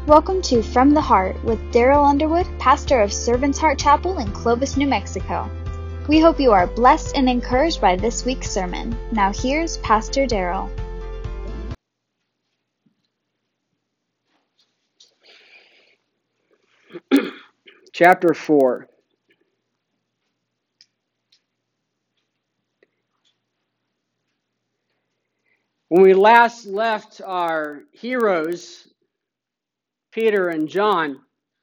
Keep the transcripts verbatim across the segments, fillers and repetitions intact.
Welcome to From the Heart with Daryl Underwood, pastor of Servant's Heart Chapel in Clovis, New Mexico. We hope you are blessed and encouraged by this week's sermon. Now here's Pastor Daryl. Chapter four. When we last left our heroes, Peter and John,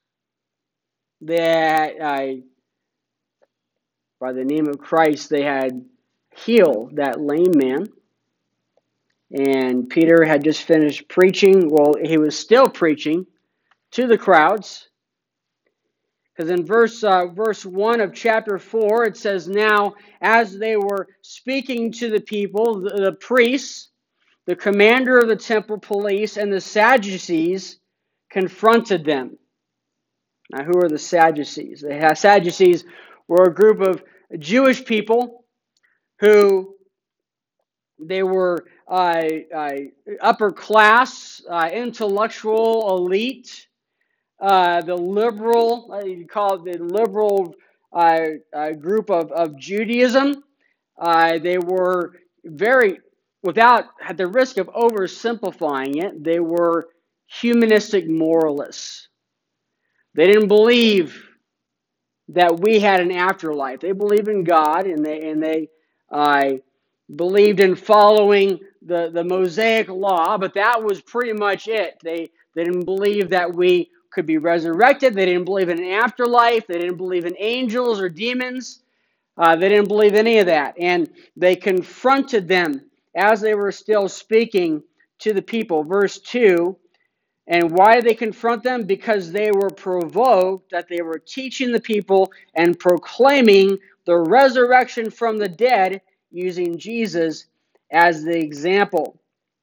that uh, by the name of Christ, they had healed that lame man. And Peter had just finished preaching. Well, he was still preaching to the crowds. Because in verse uh, verse one of chapter four, it says, "Now, as they were speaking to the people, the, the priests, the commander of the temple police, and the Sadducees confronted them." Now, who are the Sadducees? The Sadducees were a group of Jewish people who they were uh, uh, upper class, uh, intellectual elite. Uh, the liberal, uh, you call it the liberal uh, uh, group of, of Judaism. Uh, they were very, without, at the risk of oversimplifying it, they were humanistic moralists. They didn't believe that we had an afterlife. They believed in God, and they and they uh, believed in following the, the Mosaic law, but that was pretty much it. They, they didn't believe that we could be resurrected. They didn't believe in an afterlife. They didn't believe in angels or demons. Uh, they didn't believe any of that. And they confronted them as they were still speaking to the people. Verse two, and why did they confront them? Because they were provoked that they were teaching the people and proclaiming the resurrection from the dead using Jesus as the example.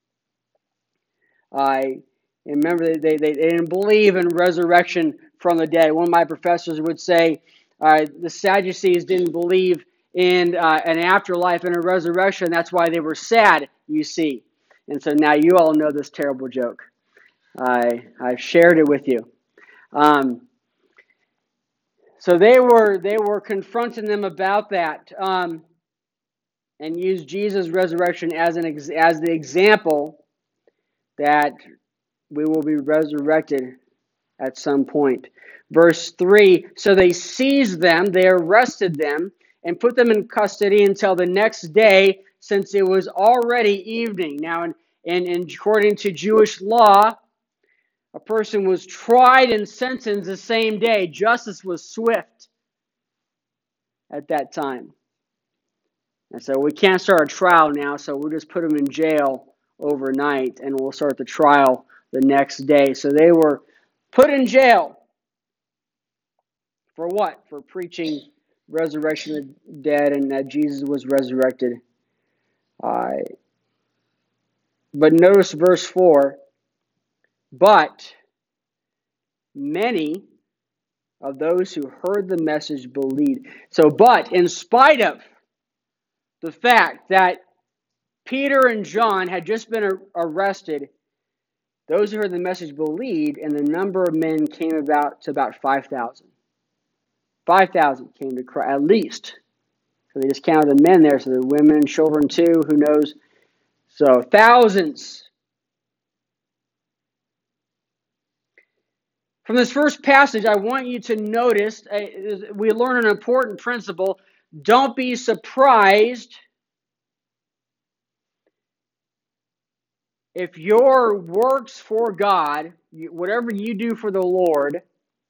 I And remember, they, they, they didn't believe in resurrection from the dead. One of my professors would say uh, the Sadducees didn't believe in uh, an afterlife and a resurrection. That's why they were sad, you see. And so now you all know this terrible joke. I, I've shared it with you. Um, so they were they were confronting them about that um, and used Jesus' resurrection as an ex- as the example that we will be resurrected at some point. Verse three, so they seized them, they arrested them, and put them in custody until the next day, since it was already evening. Now, in, in, in according to Jewish law, a person was tried and sentenced the same day. Justice was swift at that time. And so we can't start a trial now, so we'll just put them in jail overnight, and we'll start the trial the next day. So they were put in jail. For what? For preaching resurrection of the dead and that Jesus was resurrected. Uh, but notice verse four. But many of those who heard the message believed. So, but in spite of the fact that Peter and John had just been arrested, those who heard the message believed, and the number of men came about to about five thousand. five thousand came to Christ, at least. So they just counted the men there, so the women and children too, who knows. So thousands. From this first passage, I want you to notice, uh, we learn an important principle. Don't be surprised if your works for God, whatever you do for the Lord,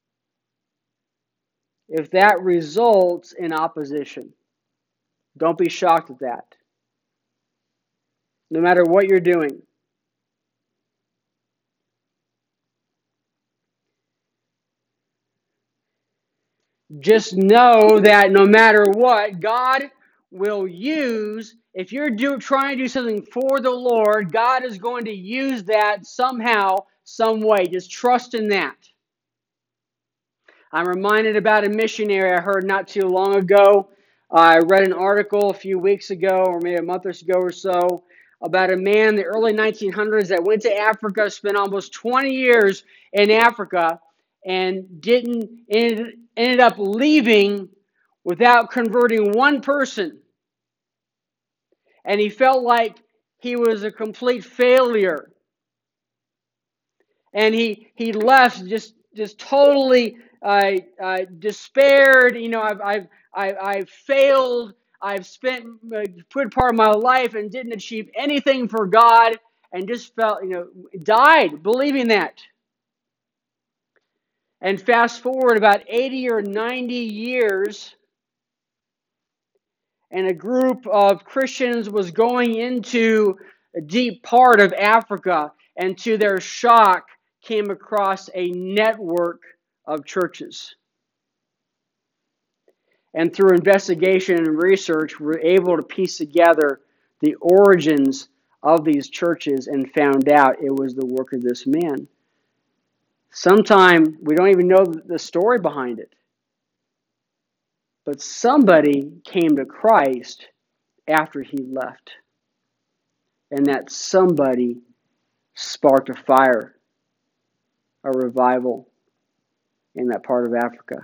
if that results in opposition. Don't be shocked at that. No matter what you're doing. Just know that no matter what, God will use, if you're do, trying to do something for the Lord, God is going to use that somehow, some way. Just trust in that. I'm reminded about a missionary I heard not too long ago. I read an article a few weeks ago, or maybe a month ago or so, about a man in the early nineteen hundreds that went to Africa, spent almost twenty years in Africa, and didn't ended, ended up leaving without converting one person. And he felt like he was a complete failure. And he he left just just totally uh, uh, despaired. You know, I've I've I've, I've failed. I've spent a good part of my life and didn't achieve anything for God, and just felt, you know, died believing that. And fast forward about eighty or ninety years, and a group of Christians was going into a deep part of Africa, and to their shock, came across a network of churches. And through investigation and research, we were able to piece together the origins of these churches and found out it was the work of this man. Sometimes we don't even know the story behind it. But somebody came to Christ after he left. And that somebody sparked a fire, a revival in that part of Africa.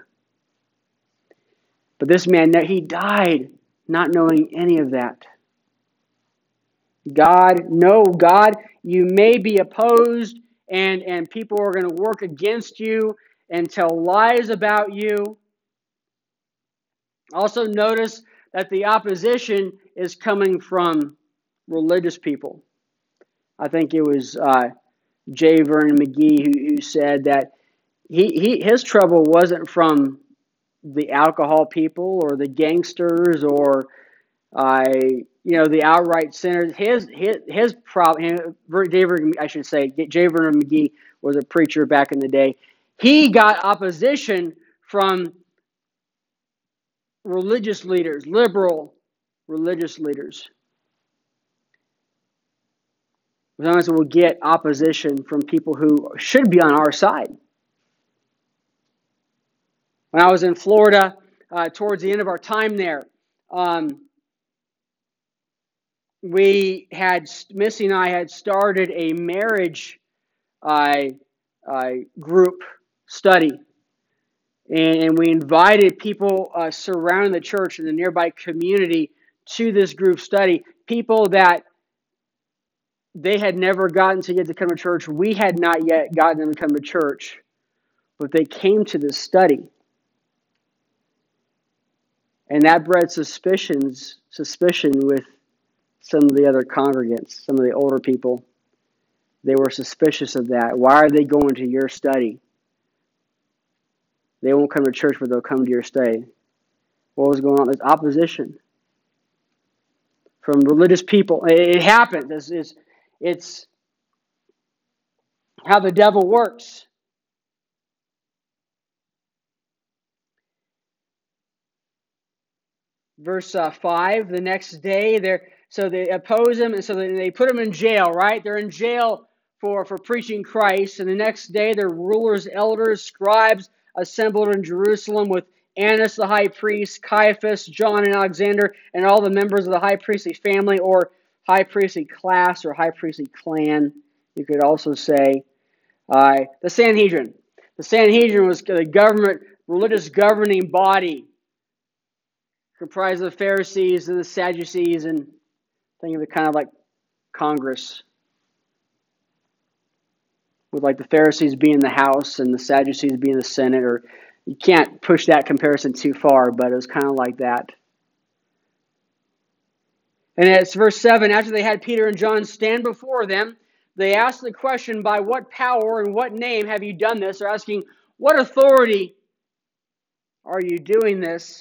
But this man, he died not knowing any of that. God, no, God, you may be opposed and, and people are going to work against you and tell lies about you. Also notice that the opposition is coming from religious people. I think it was uh, J. Vernon McGee who, who said that he, he his trouble wasn't from the alcohol people or the gangsters or uh, you know the outright sinners. His his his problem. David, I should say, J. Vernon McGee was a preacher back in the day. He got opposition from religious leaders, liberal religious leaders. Sometimes we'll get opposition from people who should be on our side. When I was in Florida, uh, towards the end of our time there, um, we had, Missy and I had started a marriage uh, uh, group study. And we invited people uh, surrounding the church in the nearby community to this group study. People that they had never gotten to get to come to church. We had not yet gotten them to come to church. But they came to this study. And that bred suspicions, suspicion with some of the other congregants, some of the older people. They were suspicious of that. Why are they going to your study? They won't come to church, but they'll come to your study. What was going on? There's opposition from religious people. It happens. It's, it's, it's how the devil works. Verse uh, five, the next day, they're so they oppose him, and so they, they put him in jail, right? They're in jail for, for preaching Christ. And the next day, their rulers, elders, scribes assembled in Jerusalem with Annas the high priest, Caiaphas, John, and Alexander, and all the members of the high priestly family, or high priestly class, or high priestly clan, you could also say. Uh, the Sanhedrin. The Sanhedrin was the government, religious governing body, comprised of the Pharisees and the Sadducees, and think of it kind of like Congress, with like the Pharisees being the House and the Sadducees being the Senate. Or you can't push that comparison too far, but it was kind of like that. And it's verse seven, after they had Peter and John stand before them, they asked the question, by what power and what name have you done this? They're asking, what authority are you doing this?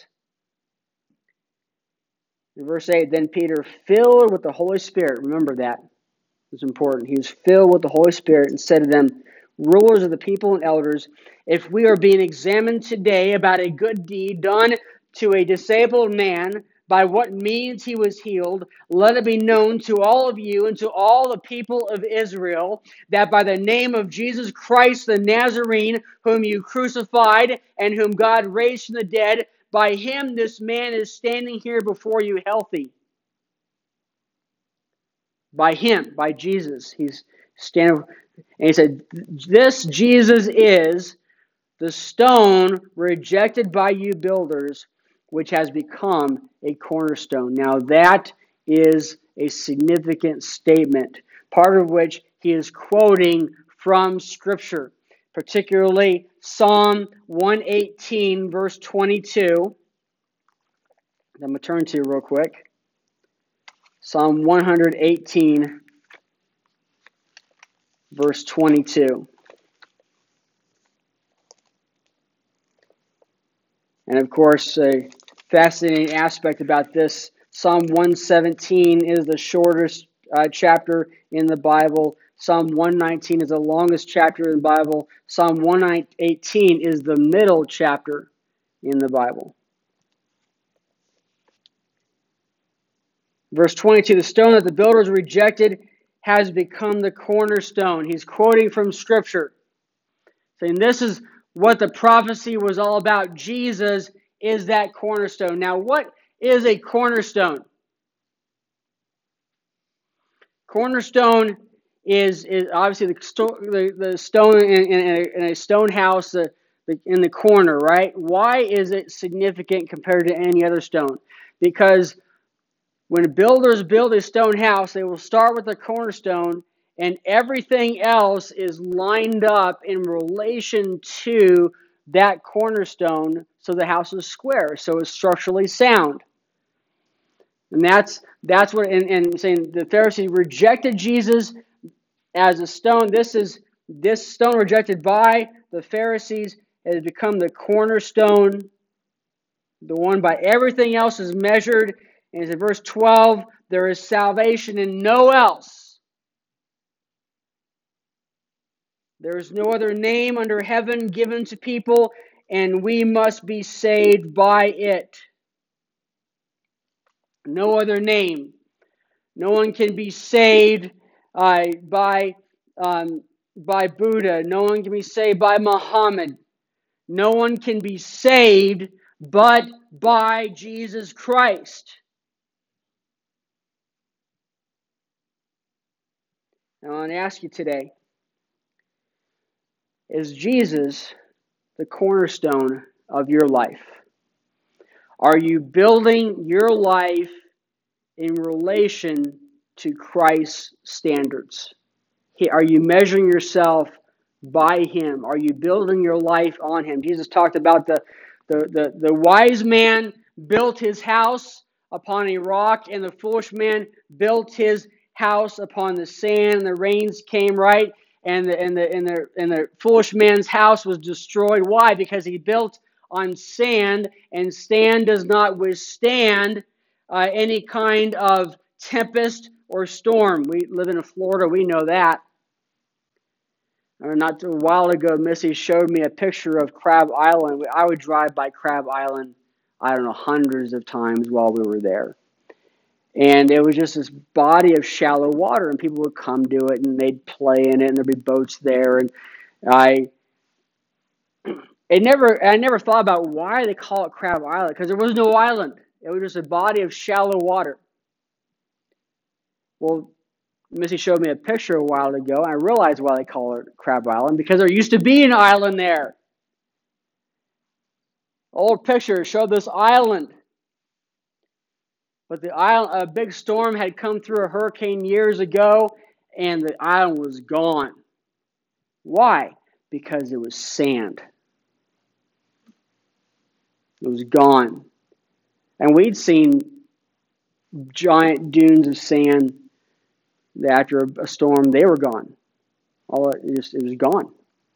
In verse eight, then Peter, filled with the Holy Spirit, remember that, it's important. He was filled with the Holy Spirit and said to them, rulers of the people and elders, if we are being examined today about a good deed done to a disabled man, by what means he was healed, let it be known to all of you and to all the people of Israel that by the name of Jesus Christ the Nazarene, whom you crucified and whom God raised from the dead, by him this man is standing here before you healthy. by him, by Jesus. He's standing, and he said, this Jesus is the stone rejected by you builders, which has become a cornerstone. Now that is a significant statement, part of which he is quoting from Scripture, particularly Psalm one eighteen, verse twenty-two. I'm going to turn to real quick. Psalm one eighteen, verse twenty-two. And of course, a fascinating aspect about this, Psalm one seventeen is the shortest uh, chapter in the Bible. Psalm one nineteen is the longest chapter in the Bible. Psalm one eighteen is the middle chapter in the Bible. Verse twenty-two, the stone that the builders rejected has become the cornerstone. He's quoting from Scripture, saying this is what the prophecy was all about. Jesus is that cornerstone. Now, what is a cornerstone? Cornerstone is, is obviously the, sto- the, the stone in, in, a, in a stone house uh, the, in the corner, right? Why is it significant compared to any other stone? Because when builders build a stone house, they will start with the cornerstone, and everything else is lined up in relation to that cornerstone, so the house is square, so it's structurally sound. And that's that's what, and, and saying the Pharisees rejected Jesus as a stone. This is this stone rejected by the Pharisees has become the cornerstone, the one by everything else is measured. And in verse twelve, there is salvation in no else. There is no other name under heaven given to people, and we must be saved by it. No other name. No one can be saved uh, by, um, by Buddha. No one can be saved by Muhammad. No one can be saved but by Jesus Christ. Now, I want to ask you today, is Jesus the cornerstone of your life? Are you building your life in relation to Christ's standards? Are you measuring yourself by Him? Are you building your life on Him? Jesus talked about the, the, the, the wise man built his house upon a rock, and the foolish man built his house upon the sand, and the rains came, right? And the, and the, and the, and the foolish man's house was destroyed. Why? Because he built on sand, and sand does not withstand uh, any kind of tempest or storm. We live in Florida, we know that. Not a while ago, Missy showed me a picture of Crab Island. I would drive by Crab Island, I don't know, hundreds of times while we were there. And it was just this body of shallow water, and people would come to it, and they'd play in it, and there'd be boats there. And I, it never, I never thought about why they call it Crab Island, because there was no island. It was just a body of shallow water. Well, Missy showed me a picture a while ago, and I realized why they call it Crab Island, because there used to be an island there. Old picture showed this island. But the island, a big storm had come through a hurricane years ago, and the island was gone. Why? Because it was sand. It was gone. And we'd seen giant dunes of sand that after a storm, they were gone. All it, just, it was gone.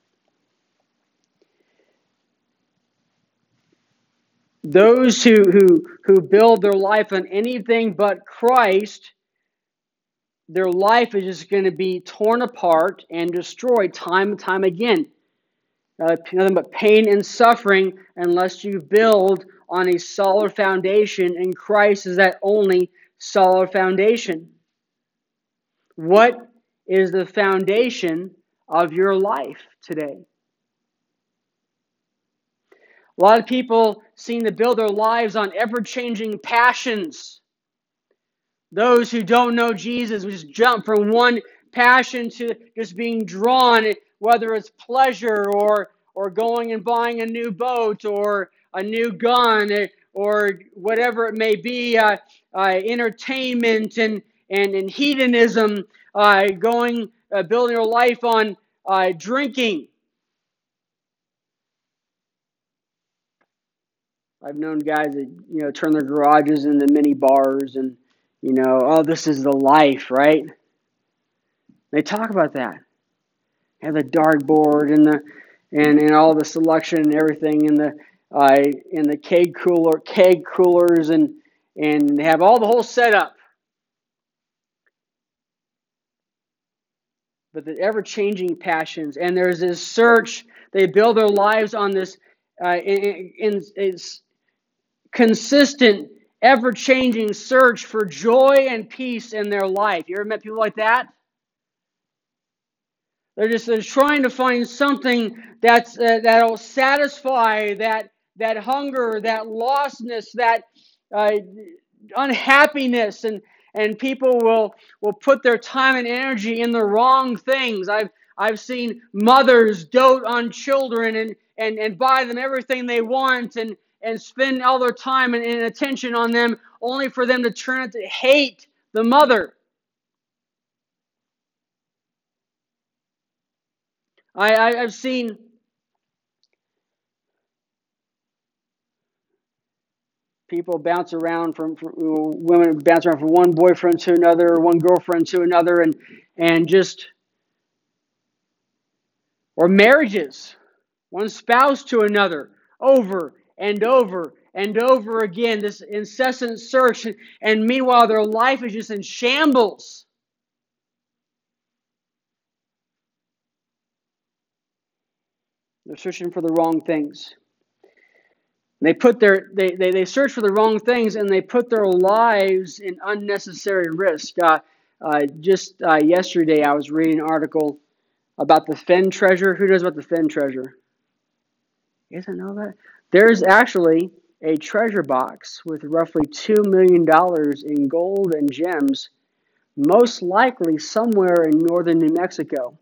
Those who, who, who build their life on anything but Christ, their life is just going to be torn apart and destroyed time and time again. Uh, nothing but pain and suffering unless you build on a solid foundation, and Christ is that only solid foundation. What is the foundation of your life today? A lot of people seem to build their lives on ever-changing passions. Those who don't know Jesus will just jump from one passion to just being drawn, whether it's pleasure or or going and buying a new boat or a new gun or whatever it may be, uh, uh, entertainment and, and, and hedonism, uh, going, uh, building your life on uh, drinking. I've known guys that, you know, turn their garages into mini bars and, you know, oh, this is the life, right? They talk about that. They have the dartboard and the and, and all the selection and everything in the uh, in the keg cooler keg coolers and and they have all the whole setup. But the ever-changing passions, and there's this search. They build their lives on this uh, in, in, in consistent, ever-changing search for joy and peace in their life. You ever met people like that? They're just they're trying to find something that's uh, that'll satisfy that that hunger, that lostness, that uh, unhappiness, and and people will will put their time and energy in the wrong things. I've I've seen mothers dote on children and and and buy them everything they want and and spend all their time and, and attention on them, only for them to turn out to hate the mother. I, I I've seen people bounce around from, from women bounce around from one boyfriend to another, one girlfriend to another, and and just or marriages, one spouse to another, over and over and over again. This incessant search, and meanwhile their life is just in shambles. They're searching for the wrong things. They put their they, they, they search for the wrong things, and they put their lives in unnecessary risk. Uh, uh, just uh, yesterday, I was reading an article about the Fenn treasure. Who knows about the Fenn treasure? You guys know that? There's actually a treasure box with roughly two million dollars in gold and gems, most likely somewhere in northern New Mexico.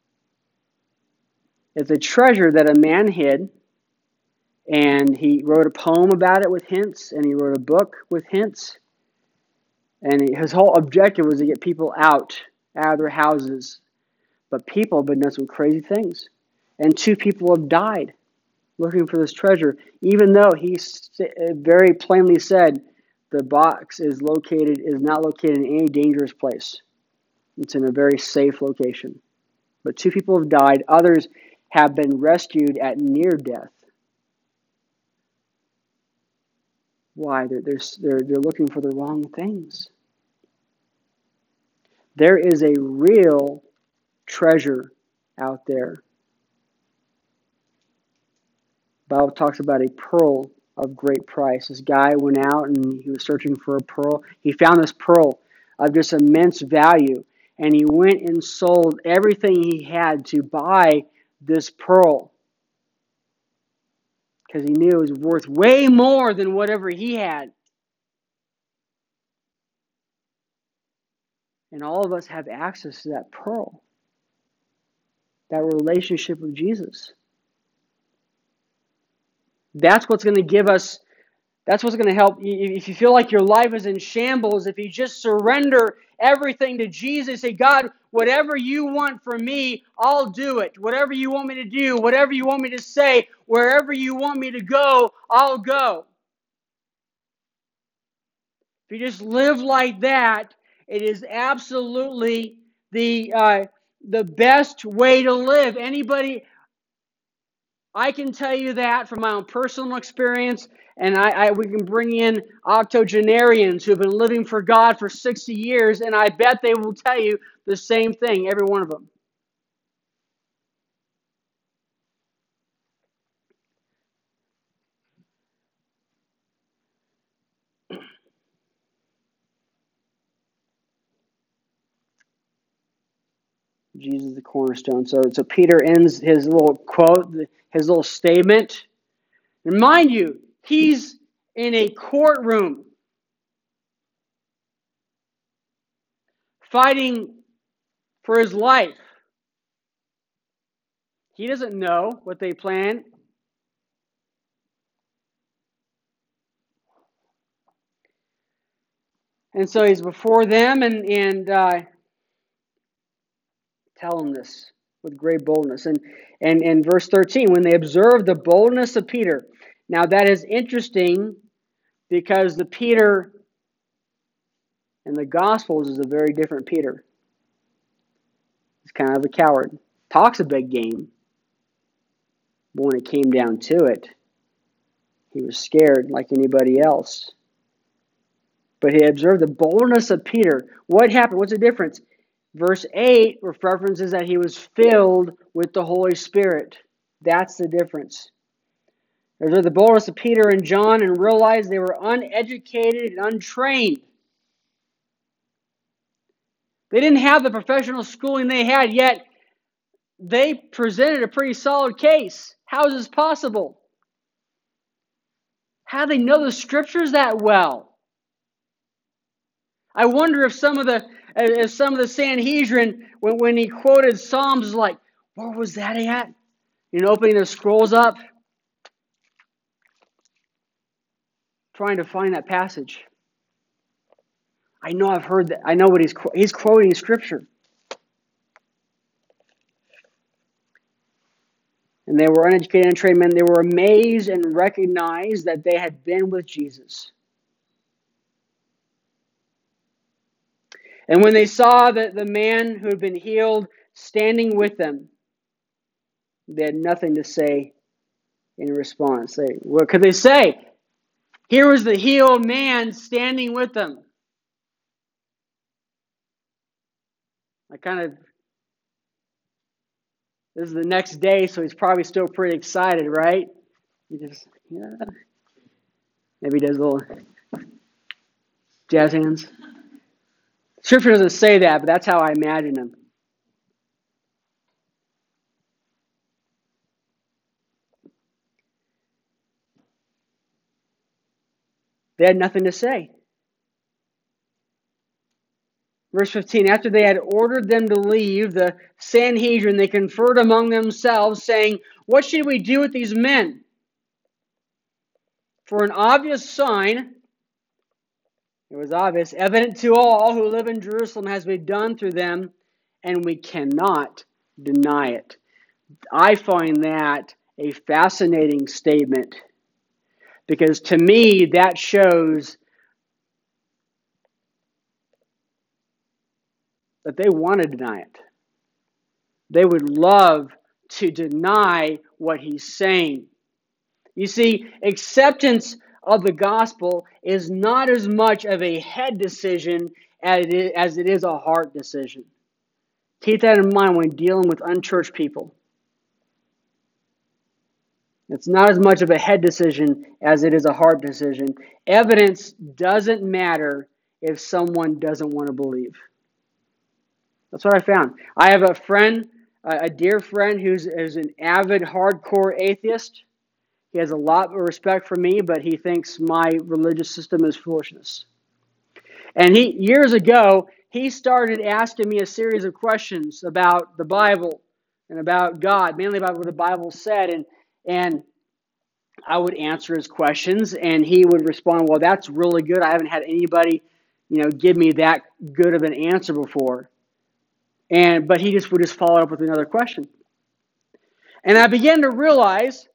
It's a treasure that a man hid. And he wrote a poem about it with hints, and he wrote a book with hints. And his whole objective was to get people out, out of their houses. But people have been doing some crazy things. And two people have died looking for this treasure, even though he very plainly said the box is located is not located in any dangerous place. It's in a very safe location. But two people have died. Others have been rescued at near death. Why? They're, they're, they're, they're looking for the wrong things. There is a real treasure out there. The Bible talks about a pearl of great price. This guy went out and he was searching for a pearl. He found this pearl of just immense value. And he went and sold everything he had to buy this pearl. Because he knew it was worth way more than whatever he had. And all of us have access to that pearl. That relationship with Jesus. That's what's going to give us, that's what's going to help. If you feel like your life is in shambles, if you just surrender everything to Jesus, say, God, whatever you want from me, I'll do it. Whatever you want me to do, whatever you want me to say, wherever you want me to go, I'll go. If you just live like that, it is absolutely the uh, the best way to live. Anybody, I can tell you that from my own personal experience, and I, I we can bring in octogenarians who have been living for God for sixty years, and I bet they will tell you the same thing, every one of them. Jesus is the cornerstone. So, so Peter ends his little quote, his little statement. And mind you, he's in a courtroom. fighting for his life. He doesn't know what they plan. And so he's before them and, and uh, tell them this with great boldness. And, and in verse thirteen, when they observed the boldness of Peter. Now that is interesting because the Peter in the Gospels is a very different Peter. He's kind of a coward. Talks a big game. But when it came down to it, he was scared like anybody else. But he observed the boldness of Peter. What happened? What's the difference? Verse eight references that he was filled with the Holy Spirit. That's the difference. They observed the boldness of Peter and John and realized they were uneducated and untrained. They didn't have the professional schooling they had, yet they presented a pretty solid case. How is this possible? How do they know the scriptures that well? I wonder if some of the if some of the Sanhedrin, when, when he quoted Psalms, was like, where was that at? You know, opening the scrolls up, trying to find that passage. I know I've heard that. I know what he's he's quoting scripture. And they were uneducated and trained men. They were amazed and recognized that they had been with Jesus. And when they saw that the man who had been healed standing with them, they had nothing to say in response. They, what could they say? Here was the healed man standing with them. I kind of, this is the next day, so he's probably still pretty excited, right? He just, yeah. Maybe he does a little jazz hands. Scripture doesn't say that, but that's how I imagine him. They had nothing to say. Verse fifteen, after they had ordered them to leave, the Sanhedrin, they conferred among themselves, saying, what should we do with these men? For an obvious sign, it was obvious, evident to all who live in Jerusalem has been done through them, and we cannot deny it. I find that a fascinating statement, because to me that shows that they want to deny it. They would love to deny what he's saying. You see, acceptance of the gospel is not as much of a head decision as it is a heart decision. Keep that in mind when dealing with unchurched people. It's not as much of a head decision as it is a heart decision. Evidence doesn't matter if someone doesn't want to believe. That's what I found. I have a friend, a dear friend, who's, who's an avid, hardcore atheist. He has a lot of respect for me, but he thinks my religious system is foolishness. And he years ago, he started asking me a series of questions about the Bible and about God, mainly about what the Bible said. And, and I would answer his questions, and he would respond, well, that's really good. I haven't had anybody, you know, give me that good of an answer before. And but he just would just follow up with another question. And I began to realize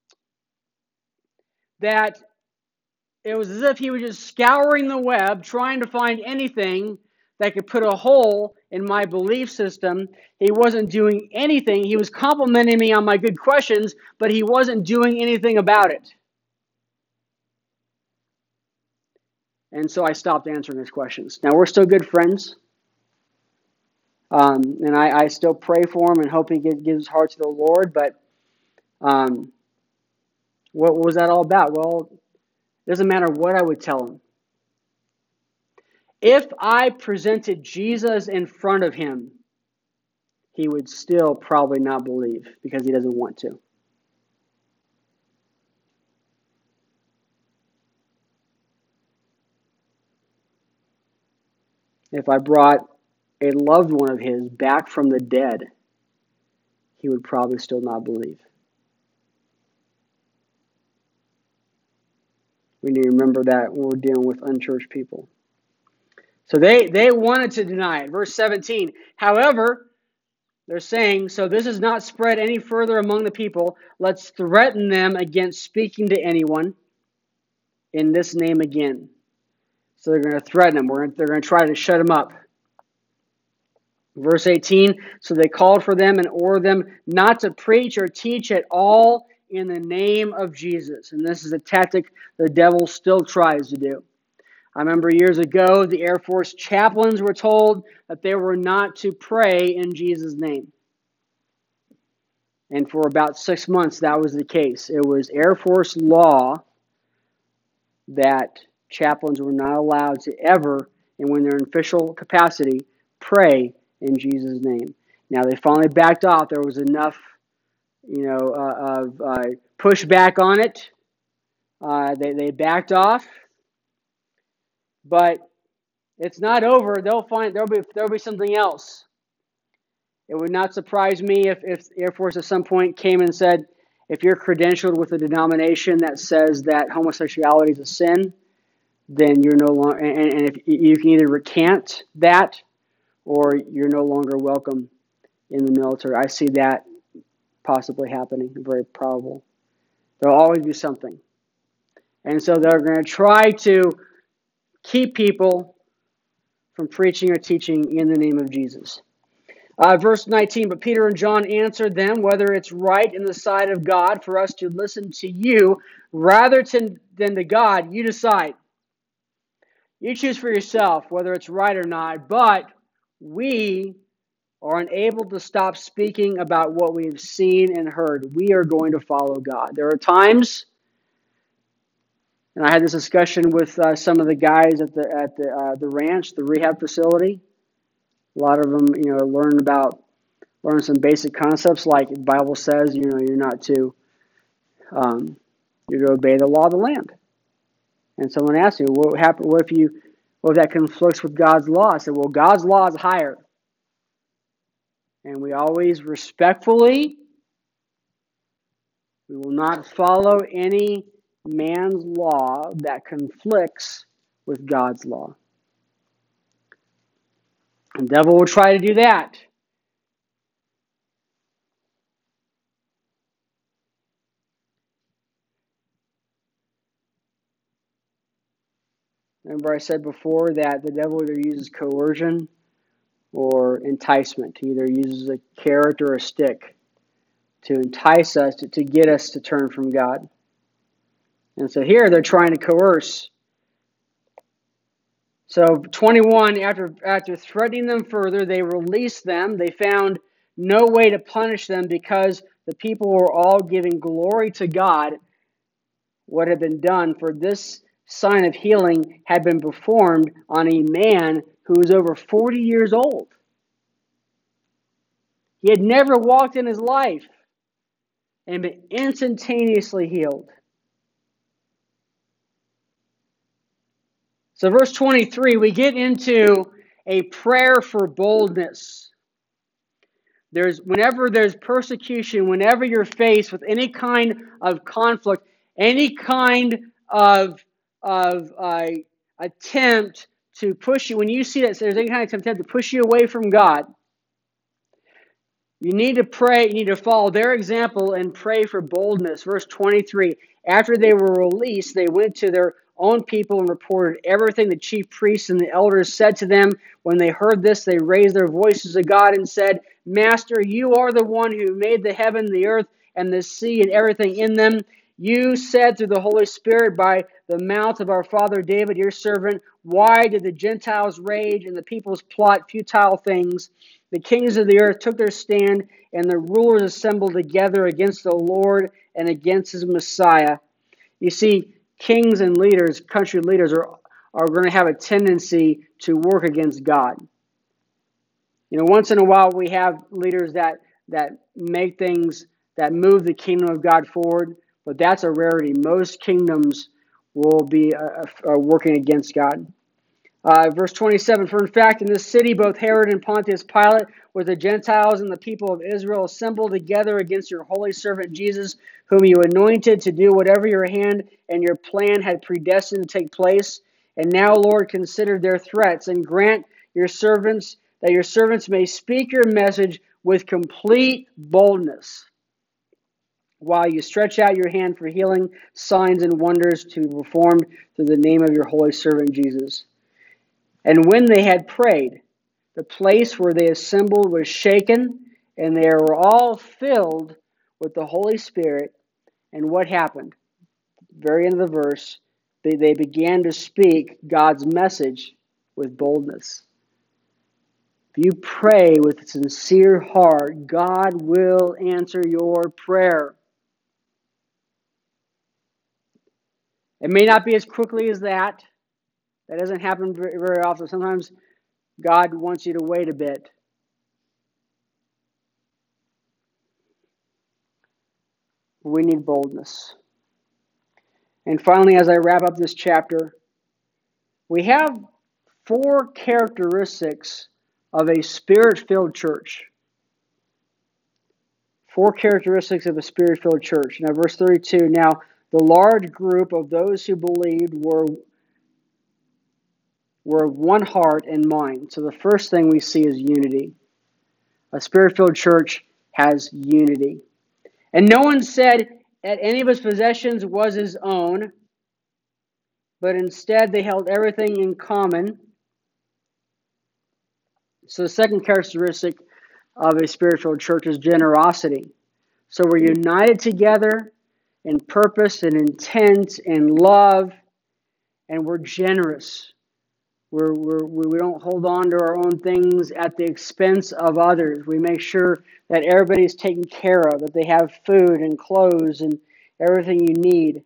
that it was as if he was just scouring the web, trying to find anything that could put a hole in my belief system. He wasn't doing anything. He was complimenting me on my good questions, but he wasn't doing anything about it. And so I stopped answering his questions. Now, we're still good friends. Um, and I, I still pray for him and hope he gives his heart to the Lord. But um, what, what was that all about? Well, it doesn't matter what I would tell him. If I presented Jesus in front of him, he would still probably not believe because he doesn't want to. If I brought a loved one of his back from the dead, he would probably still not believe. We need to remember that when we're dealing with unchurched people. So they, they wanted to deny it. Verse seventeen, however, they're saying, so this is not spread any further among the people. Let's threaten them against speaking to anyone in this name again. So they're going to threaten them. We're, they're going to try to shut them up. Verse eighteen, so they called for them and ordered them not to preach or teach at all in the name of Jesus. And this is a tactic the devil still tries to do. I remember years ago, the Air Force chaplains were told that they were not to pray in Jesus' name. And for about six months, that was the case. It was Air Force law that chaplains were not allowed to ever, and when they're in official capacity, pray in Jesus' name. Now, they finally backed off. There was enough, you know, uh, of uh, pushback on it. Uh, they, they backed off. But it's not over. They'll find there'll be there'll be something else. It would not surprise me if, if the Air Force at some point came and said, if you're credentialed with a denomination that says that homosexuality is a sin, then you're no longer, and, and if you can either recant that or you're no longer welcome in the military. I see that possibly happening, very probable. There'll always be something. And so they're going to try to keep people from preaching or teaching in the name of Jesus. Uh, verse nineteen, but Peter and John answered them, whether it's right in the sight of God for us to listen to you rather to, than to God, you decide. You choose for yourself whether it's right or not, but we are unable to stop speaking about what we've seen and heard. We are going to follow God. There are times, and I had this discussion with uh, some of the guys at the at the uh, the ranch, the rehab facility. A lot of them, you know, learn about learn some basic concepts like the Bible says, you know, you're not to um, you're to obey the law of the land. And someone asked me, what happen? What if you? What if that conflicts with God's law? I said, well, God's law is higher, and we always respectfully, we will not follow any man's law that conflicts with God's law. The devil will try to do that. Remember I said before that the devil either uses coercion or enticement. He either uses a carrot or a stick to entice us, to, to get us to turn from God. And so here they're trying to coerce. So twenty-one, after, after threatening them further, they released them. They found no way to punish them because the people were all giving glory to God. What had been done, for this sign of healing had been performed on a man who was over forty years old. He had never walked in his life and been instantaneously healed. So verse twenty-three, we get into a prayer for boldness. There's whenever there's persecution, whenever you're faced with any kind of conflict, any kind of of uh, attempt to push you, when you see that there's any kind of attempt to push you away from God, you need to pray, you need to follow their example and pray for boldness. Verse twenty-three, after they were released, they went to their own people and reported everything the chief priests and the elders said to them. When they heard this, they raised their voices to God and said, Master, you are the one who made the heaven, the earth, and the sea, and everything in them. You said through the Holy Spirit by the mouth of our father David, your servant, why did the Gentiles rage and the peoples plot futile things? The kings of the earth took their stand, and the rulers assembled together against the Lord and against his Messiah. You see, kings and leaders, country leaders, are, are going to have a tendency to work against God. You know, once in a while we have leaders that, that make things, that move the kingdom of God forward, but that's a rarity. Most kingdoms will be uh, uh, working against God. Uh, verse twenty-seven, for in fact, in this city, both Herod and Pontius Pilate, with the Gentiles and the people of Israel, assembled together against your holy servant Jesus, whom you anointed to do whatever your hand and your plan had predestined to take place. And now, Lord, consider their threats and grant your servants that your servants may speak your message with complete boldness, while you stretch out your hand for healing, signs, and wonders to be performed through the name of your holy servant Jesus. And when they had prayed, the place where they assembled was shaken, and they were all filled with the Holy Spirit. And what happened? Very end of the verse, they, they began to speak God's message with boldness. If you pray with a sincere heart, God will answer your prayer. It may not be as quickly as that. That doesn't happen very, very often. Sometimes God wants you to wait a bit. We need boldness. And finally, as I wrap up this chapter, we have four characteristics of a Spirit-filled church. Four characteristics of a Spirit-filled church. Now, verse thirty-two, now the large group of those who believed were, were of one heart and mind. So the first thing we see is unity. A Spirit-filled church has unity. And no one said that any of his possessions was his own, but instead they held everything in common. So the second characteristic of a spiritual church is generosity. So we're united together in purpose and intent and love, and we're generous. We're, we're, we don't hold on to our own things at the expense of others. We make sure that everybody's taken care of, that they have food and clothes and everything you need.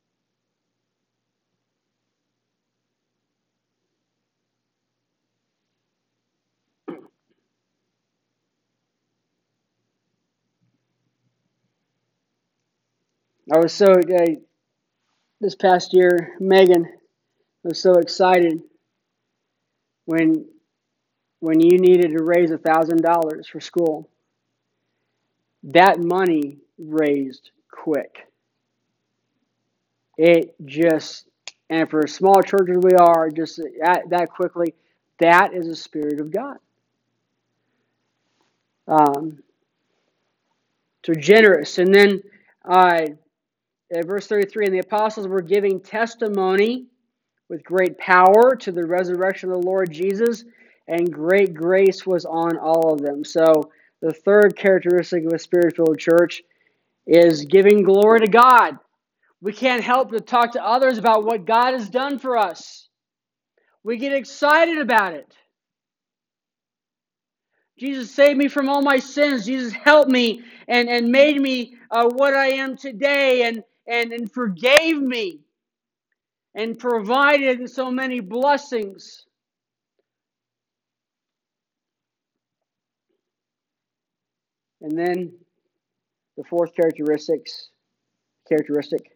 I was so, uh, this past year, Megan was so excited when when you needed to raise one thousand dollars for school. That money raised quick. It just, and for as small church as we are, just that, that quickly, that is the Spirit of God. Um, so generous. And then uh, verse thirty-three, and the apostles were giving testimony with great power to the resurrection of the Lord Jesus, and great grace was on all of them. So the third characteristic of a Spirit-filled church is giving glory to God. We can't help but talk to others about what God has done for us. We get excited about it. Jesus saved me from all my sins. Jesus helped me and, and made me uh, what I am today, and, and, and forgave me and provided so many blessings. And then the fourth characteristics, characteristic,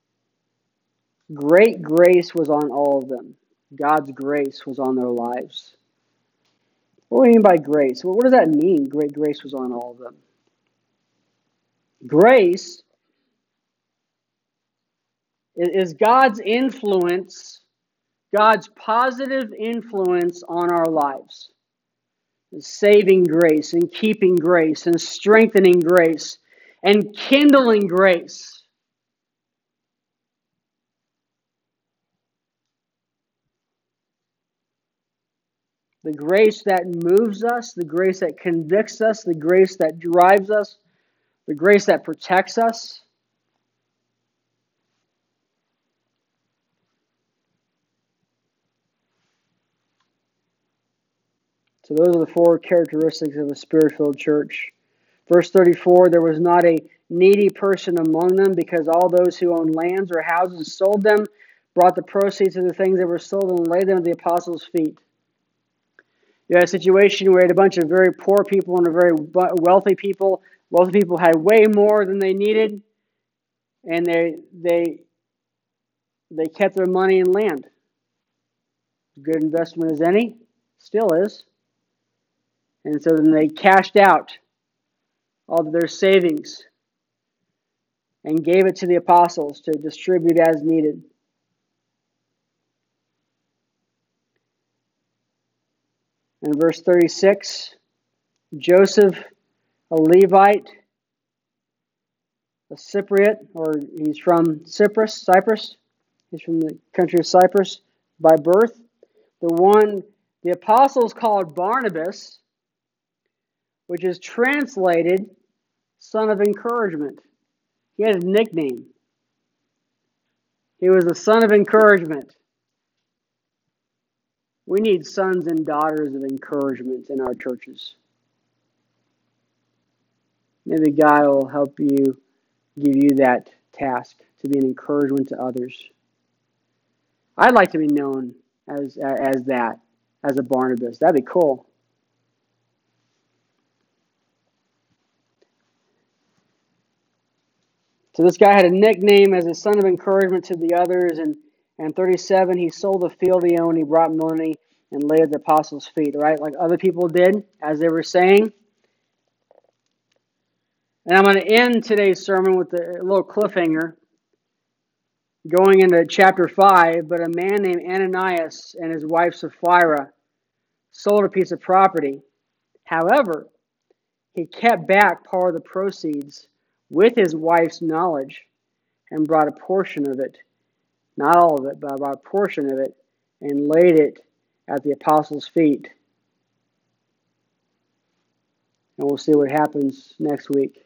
great grace was on all of them. God's grace was on their lives. What do we mean by grace? Well, what does that mean, great grace was on all of them? Grace is God's influence, God's positive influence on our lives. Saving grace and keeping grace and strengthening grace and kindling grace. The grace that moves us, the grace that convicts us, the grace that drives us, the grace that protects us. So those are the four characteristics of a Spirit-filled church. Verse thirty-four, there was not a needy person among them, because all those who owned lands or houses sold them, brought the proceeds of the things that were sold, and laid them at the apostles' feet. You had a situation where you had a bunch of very poor people and a very wealthy people. Wealthy people had way more than they needed, and they they they kept their money in land. a good investment as any, still is. And so then they cashed out all of their savings and gave it to the apostles to distribute as needed. In verse thirty-six, Joseph, a Levite, a Cypriot, or he's from Cyprus, Cyprus. He's from the country of Cyprus by birth. The one the apostles called Barnabas, which is translated son of encouragement. He had a nickname. He was the son of encouragement. We need sons and daughters of encouragement in our churches. Maybe God will help you, give you that task to be an encouragement to others. I'd like to be known as as that, as a Barnabas. That'd be cool. So this guy had a nickname as a son of encouragement to the others. And, and thirty-seven, he sold the field he owned. He brought money and laid at the apostles' feet, right? Like other people did, as they were saying. And I'm going to end today's sermon with a little cliffhanger, going into chapter five. But a man named Ananias and his wife Sapphira sold a piece of property. However, he kept back part of the proceeds with his wife's knowledge and brought a portion of it, not all of it, but brought a portion of it, and laid it at the apostles' feet. And we'll see what happens next week.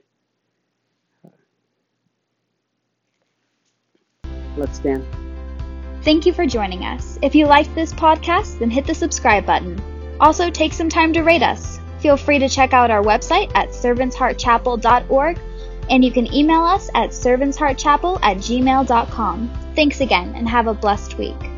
Let's stand. Thank you for joining us. If you liked this podcast, then hit the subscribe button. Also, take some time to rate us. Feel free to check out our website at servants heart chapel dot org, and you can email us at servantsheartchapel at gmail dot com. Thanks again, and have a blessed week.